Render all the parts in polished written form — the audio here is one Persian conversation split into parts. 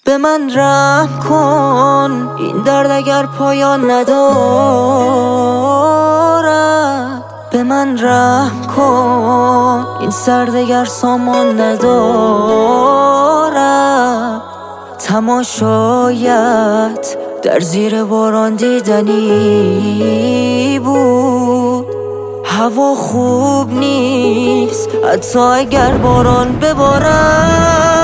به من رحم کن، این درد اگر پایان ندارد. به من رحم کن، این سرد اگر سامان ندارد. تماشایت در زیر باران دیدنی بود. هوا خوب نیست حتی اگر باران ببارد.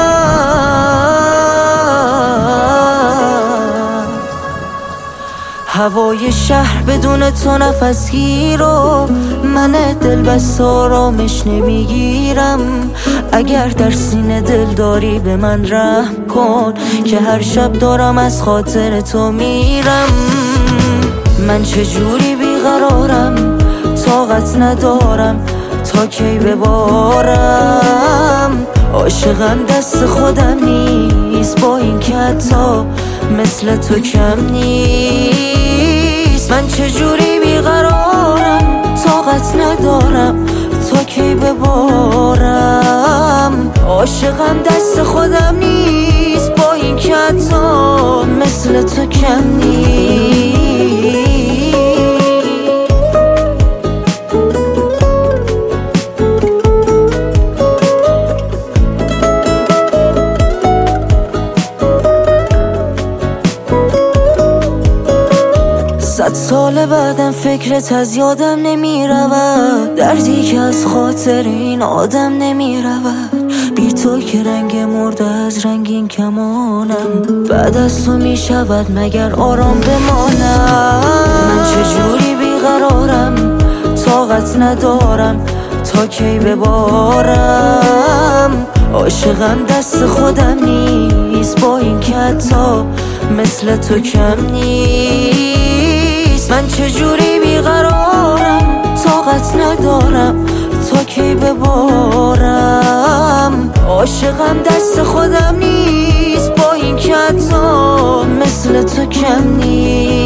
هوای شهر بدون تو نفسگیر و من دل بس آرامش نمیگیرم. اگر در سینه دل داری به من رحم کن که هر شب دارم از خاطر تو میرم. من چجوری بیقرارم، طاقت ندارم تا کی ببارم. عاشقم دست خودم نیست با این که حتی مثل تو کم نیست. من چجوری بیقرارم، طاقت ندارم تا کی ببارم. عاشقم دست خودم نیست با این که حتی مثل تو کم نیست. صد سال بعدم فکرت از یادم نمی رود. دردی که از خاطر این آدم نمی رود. بی تو که رنگ مرده از رنگین کمانم. بعد از تو می شود مگر آرام بمانم. من چجوری بیقرارم، طاقت ندارم تا کی ببارم. عاشقم دست خودم نیست با این که حتی مثل تو کم نیست. من چجوری بیقرارم، طاقت ندارم تا کی ببارم. عاشقم دست خودم نیست با این که حتی مثل تو کم نیست.